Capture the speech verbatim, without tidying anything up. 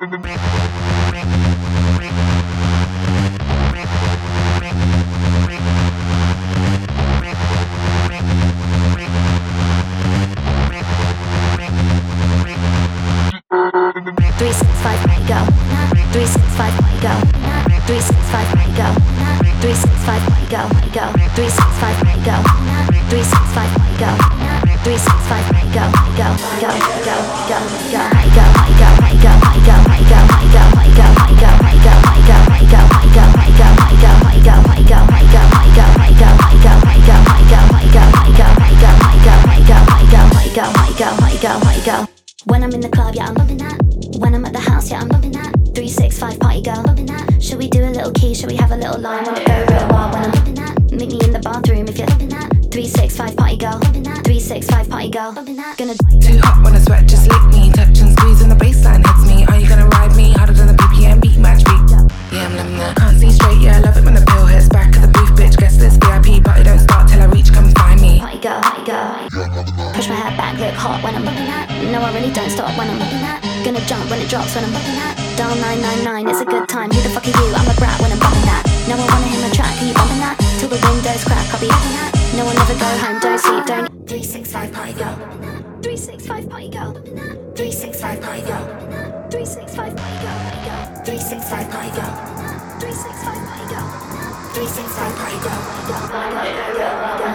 Three six five go. Three six five go. Three six five go. Three six five go. Go. Three six five go. Three six five go. Three six five go. Go. Go. Go. Go. Go. Go. Go. Go. Go. Go. Go. Go. Go. Go. Go. When I'm in the club, yeah, I'm loving that. When I'm at the house, yeah, I'm loving that. Three six five party girl, loving that. Should we do a little key? Should we have a little line? Wanna go real wild when I'm loving that. Meet me in the bathroom if you're loving that. Three six five party girl, loving that. Three six five party girl, loving that. Gonna too hot when I sweat, just lick me. Touch and squeeze when the baseline hits me. Are you gonna ride me harder than the B P M beat match beat? Yeah, I'm loving that. Can't see straight, yeah, I love it when the pill hits. Back at the booth, bitch, guess this V I P. But it don't start till I reach, come find me. Party girl, party girl. Push my hair back, look hot when I'm loving that. No, I really don't stop when I'm loving that. Gonna jump when it drops when I'm loving that. Dial nine nine nine, it's a good time. Who the fuck are you? I'm a brat when I'm bumping that. No, I wanna hit my track, are you bumping that? Till the windows crack, I'll be having that. No, I'll never go home, don't sleep, don't. Three six five party girl. Three six five party girl. Three six five party girl. Three six five party girl. Three six five party girl. Three six five party girl. Three six five party girl.